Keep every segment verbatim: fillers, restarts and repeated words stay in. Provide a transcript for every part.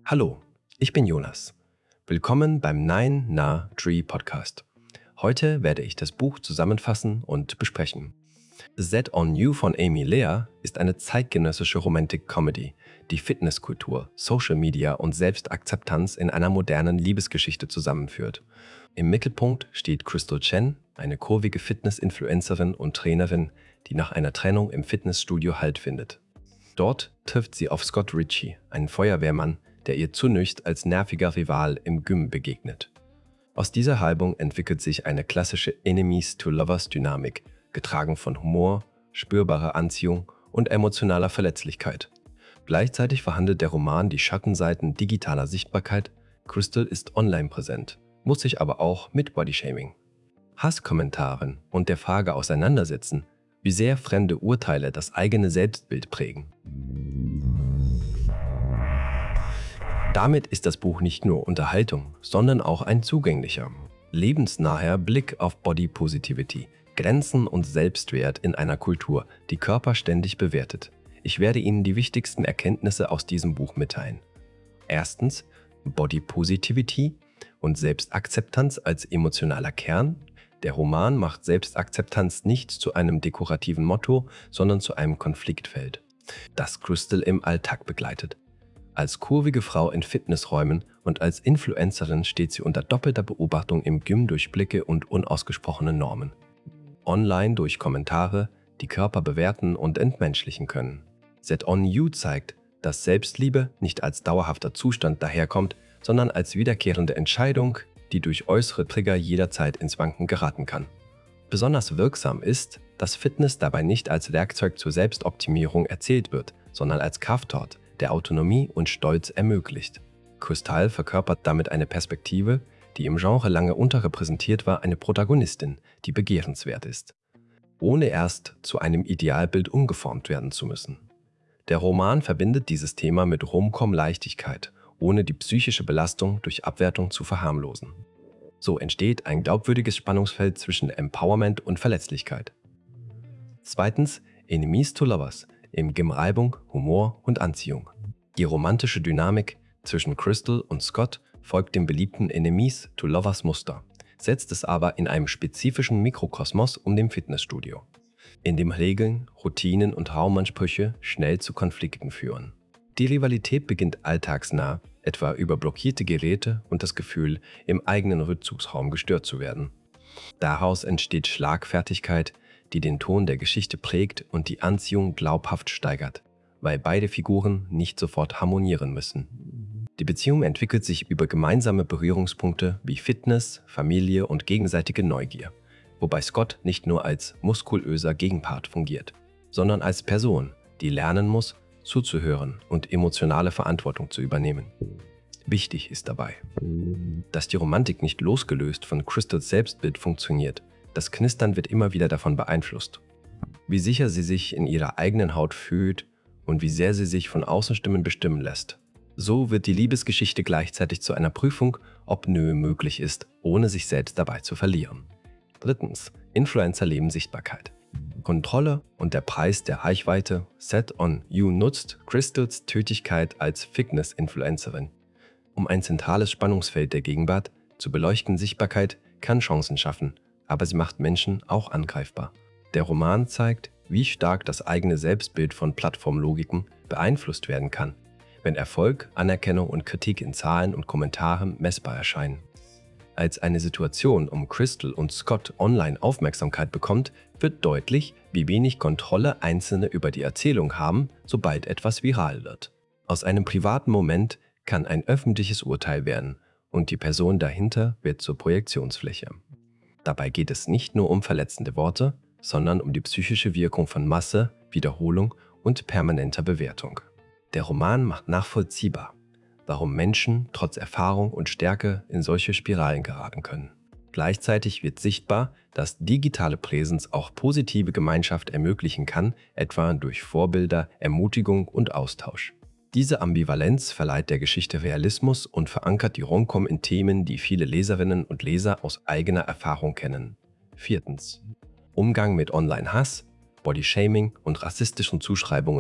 Hallo, ich bin Jonas. Willkommen beim Nine Na Tree Podcast. Heute werde ich das Buch zusammenfassen und besprechen. Set on You von Amy Lear ist eine zeitgenössische Romantic-Comedy, die Fitnesskultur, Social Media und Selbstakzeptanz in einer modernen Liebesgeschichte zusammenführt. Im Mittelpunkt steht Crystal Chen, eine kurvige Fitness-Influencerin und Trainerin, die nach einer Trennung im Fitnessstudio Halt findet. Dort trifft sie auf Scott Ritchie, einen Feuerwehrmann, der ihr zunächst als nerviger Rival im Gym begegnet. Aus dieser Halbung entwickelt sich eine klassische Enemies-to-Lovers-Dynamik, getragen von Humor, spürbarer Anziehung und emotionaler Verletzlichkeit. Gleichzeitig verhandelt der Roman die Schattenseiten digitaler Sichtbarkeit. Crystal ist online präsent, muss sich aber auch mit Bodyshaming, Hasskommentaren und der Frage auseinandersetzen, wie sehr fremde Urteile das eigene Selbstbild prägen. Damit ist das Buch nicht nur Unterhaltung, sondern auch ein zugänglicher, lebensnaher Blick auf Body Positivity, Grenzen und Selbstwert in einer Kultur, die Körper ständig bewertet. Ich werde Ihnen die wichtigsten Erkenntnisse aus diesem Buch mitteilen. Erstens, Body Positivity und Selbstakzeptanz als emotionaler Kern. Der Roman macht Selbstakzeptanz nicht zu einem dekorativen Motto, sondern zu einem Konfliktfeld, das Crystal im Alltag begleitet. Als kurvige Frau in Fitnessräumen und als Influencerin steht sie unter doppelter Beobachtung im Gym durch Blicke und unausgesprochene Normen. Online durch Kommentare, die Körper bewerten und entmenschlichen können. Set on You zeigt, dass Selbstliebe nicht als dauerhafter Zustand daherkommt, sondern als wiederkehrende Entscheidung, die durch äußere Trigger jederzeit ins Wanken geraten kann. Besonders wirksam ist, dass Fitness dabei nicht als Werkzeug zur Selbstoptimierung erzählt wird, sondern als Kraftort, der Autonomie und Stolz ermöglicht. Crystal verkörpert damit eine Perspektive, die im Genre lange unterrepräsentiert war, eine Protagonistin, die begehrenswert ist, ohne erst zu einem Idealbild umgeformt werden zu müssen. Der Roman verbindet dieses Thema mit Rom-Com-Leichtigkeit, ohne die psychische Belastung durch Abwertung zu verharmlosen. So entsteht ein glaubwürdiges Spannungsfeld zwischen Empowerment und Verletzlichkeit. Zweitens, Enemies to Lovers, im Gym Reibung, Humor und Anziehung. Die romantische Dynamik zwischen Crystal und Scott folgt dem beliebten Enemies to Lovers Muster, setzt es aber in einem spezifischen Mikrokosmos um dem Fitnessstudio, in dem Regeln, Routinen und Raumansprüche schnell zu Konflikten führen. Die Rivalität beginnt alltagsnah, etwa über blockierte Geräte und das Gefühl, im eigenen Rückzugsraum gestört zu werden. Daraus entsteht Schlagfertigkeit, die den Ton der Geschichte prägt und die Anziehung glaubhaft steigert, weil beide Figuren nicht sofort harmonieren müssen. Die Beziehung entwickelt sich über gemeinsame Berührungspunkte wie Fitness, Familie und gegenseitige Neugier, wobei Scott nicht nur als muskulöser Gegenpart fungiert, sondern als Person, die lernen muss, zuzuhören und emotionale Verantwortung zu übernehmen. Wichtig ist dabei, dass die Romantik nicht losgelöst von Crystals Selbstbild funktioniert. Das Knistern wird immer wieder davon beeinflusst, wie sicher sie sich in ihrer eigenen Haut fühlt und wie sehr sie sich von Außenstimmen bestimmen lässt. So wird die Liebesgeschichte gleichzeitig zu einer Prüfung, ob Nähe möglich ist, ohne sich selbst dabei zu verlieren. Drittens, Influencer leben Sichtbarkeit. Kontrolle und der Preis der Reichweite. Set on You nutzt Crystals Tätigkeit als Fitness-Influencerin, um ein zentrales Spannungsfeld der Gegenwart zu beleuchten. Sichtbarkeit kann Chancen schaffen, aber sie macht Menschen auch angreifbar. Der Roman zeigt, wie stark das eigene Selbstbild von Plattformlogiken beeinflusst werden kann, wenn Erfolg, Anerkennung und Kritik in Zahlen und Kommentaren messbar erscheinen. Als eine Situation um Crystal und Scott online Aufmerksamkeit bekommt, wird deutlich, wie wenig Kontrolle Einzelne über die Erzählung haben, sobald etwas viral wird. Aus einem privaten Moment kann ein öffentliches Urteil werden und die Person dahinter wird zur Projektionsfläche. Dabei geht es nicht nur um verletzende Worte, sondern um die psychische Wirkung von Masse, Wiederholung und permanenter Bewertung. Der Roman macht nachvollziehbar, warum Menschen trotz Erfahrung und Stärke in solche Spiralen geraten können. Gleichzeitig wird sichtbar, dass digitale Präsenz auch positive Gemeinschaft ermöglichen kann, etwa durch Vorbilder, Ermutigung und Austausch. Diese Ambivalenz verleiht der Geschichte Realismus und verankert die Rom-Com in Themen, die viele Leserinnen und Leser aus eigener Erfahrung kennen. Viertens. Umgang mit Online-Hass, Bodyshaming und rassistischen Zuschreibungen,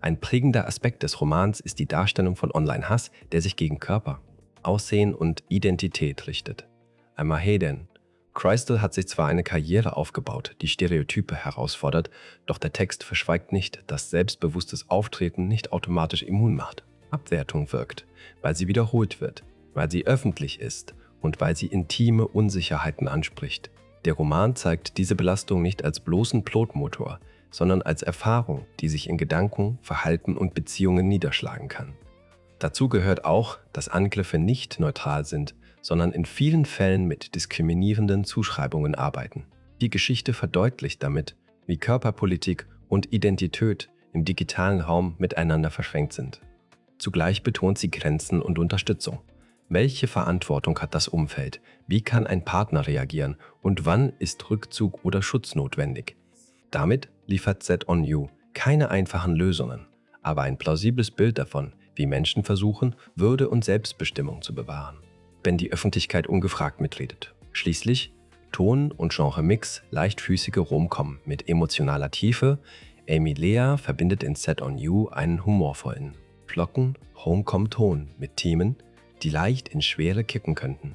Ein prägender Aspekt des Romans ist die Darstellung von Online-Hass, der sich gegen Körper, Aussehen und Identität richtet. Einmal Hayden. Crystal hat sich zwar eine Karriere aufgebaut, die Stereotype herausfordert, doch der Text verschweigt nicht, dass selbstbewusstes Auftreten nicht automatisch immun macht. Abwertung wirkt, weil sie wiederholt wird, weil sie öffentlich ist und weil sie intime Unsicherheiten anspricht. Der Roman zeigt diese Belastung nicht als bloßen Plotmotor, sondern als Erfahrung, die sich in Gedanken, Verhalten und Beziehungen niederschlagen kann. Dazu gehört auch, dass Angriffe nicht neutral sind, sondern in vielen Fällen mit diskriminierenden Zuschreibungen arbeiten. Die Geschichte verdeutlicht damit, wie Körperpolitik und Identität im digitalen Raum miteinander verschränkt sind. Zugleich betont sie Grenzen und Unterstützung. Welche Verantwortung hat das Umfeld? Wie kann ein Partner reagieren? Und wann ist Rückzug oder Schutz notwendig? Damit liefert Set On You keine einfachen Lösungen, aber ein plausibles Bild davon, wie Menschen versuchen, Würde und Selbstbestimmung zu bewahren, wenn die Öffentlichkeit ungefragt mitredet. Schließlich Ton- und Genre-Mix, leichtfüßige Rom-Com mit emotionaler Tiefe. Amy Lea verbindet in Set On You einen humorvollen, flocken Rom-Com-Ton mit Themen, die leicht ins Schwere kippen könnten.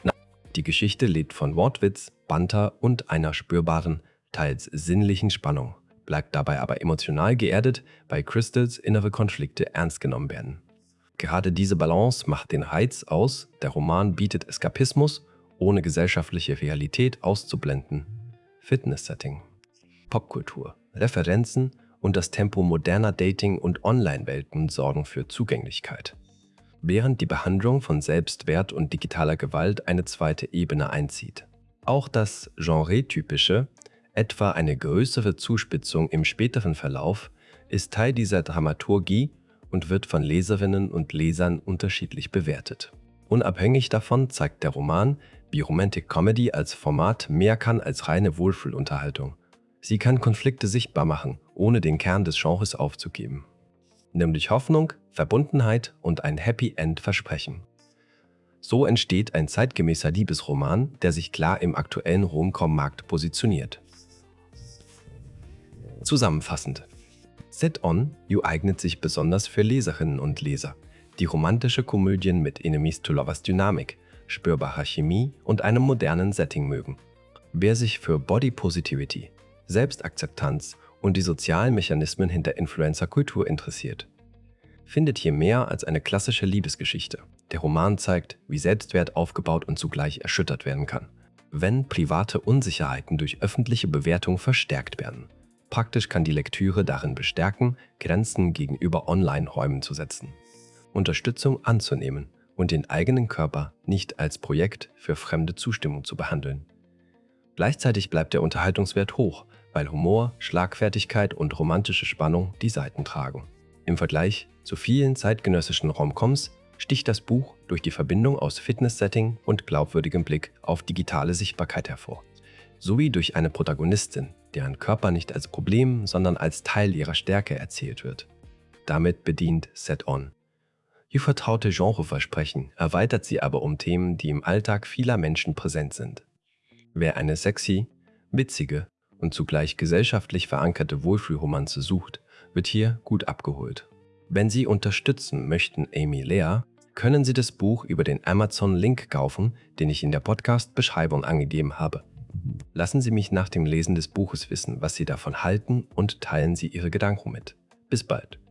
Die Geschichte lebt von Wortwitz, Banter und einer spürbaren, teils sinnlichen Spannung, bleibt dabei aber emotional geerdet, weil Crystals innere Konflikte ernst genommen werden. Gerade diese Balance macht den Reiz aus, der Roman bietet Eskapismus, ohne gesellschaftliche Realität auszublenden. Fitness-Setting, Popkultur, Referenzen und das Tempo moderner Dating- und Online-Welten sorgen für Zugänglichkeit. Während die Behandlung von Selbstwert und digitaler Gewalt eine zweite Ebene einzieht. Auch das Genre-typische, etwa eine größere Zuspitzung im späteren Verlauf, ist Teil dieser Dramaturgie und wird von Leserinnen und Lesern unterschiedlich bewertet. Unabhängig davon zeigt der Roman, wie Romantic Comedy als Format mehr kann als reine Wohlfühlunterhaltung. Sie kann Konflikte sichtbar machen, ohne den Kern des Genres aufzugeben. Nämlich Hoffnung, Verbundenheit und ein Happy End versprechen. So entsteht ein zeitgemäßer Liebesroman, der sich klar im aktuellen Rom-Com-Markt positioniert. Zusammenfassend: Set On You eignet sich besonders für Leserinnen und Leser, die romantische Komödien mit Enemies to Lovers Dynamik, spürbarer Chemie und einem modernen Setting mögen. Wer sich für Body Positivity, Selbstakzeptanz und die sozialen Mechanismen hinter Influencer-Kultur interessiert, findet hier mehr als eine klassische Liebesgeschichte. Der Roman zeigt, wie Selbstwert aufgebaut und zugleich erschüttert werden kann, wenn private Unsicherheiten durch öffentliche Bewertung verstärkt werden. Praktisch kann die Lektüre darin bestärken, Grenzen gegenüber Online-Räumen zu setzen, Unterstützung anzunehmen und den eigenen Körper nicht als Projekt für fremde Zustimmung zu behandeln. Gleichzeitig bleibt der Unterhaltungswert hoch, weil Humor, Schlagfertigkeit und romantische Spannung die Seiten tragen. Im Vergleich zu vielen zeitgenössischen Rom-Coms sticht das Buch durch die Verbindung aus Fitness-Setting und glaubwürdigem Blick auf digitale Sichtbarkeit hervor, sowie durch eine Protagonistin, deren Körper nicht als Problem, sondern als Teil ihrer Stärke erzählt wird. Damit bedient Set On You vertraute Genreversprechen, erweitert sie aber um Themen, die im Alltag vieler Menschen präsent sind. Wer eine sexy, witzige und zugleich gesellschaftlich verankerte Wohlfühlromanze sucht, wird hier gut abgeholt. Wenn Sie unterstützen möchten Amy Lea, können Sie das Buch über den Amazon-Link kaufen, den ich in der Podcast-Beschreibung angegeben habe. Lassen Sie mich nach dem Lesen des Buches wissen, was Sie davon halten, und teilen Sie Ihre Gedanken mit. Bis bald.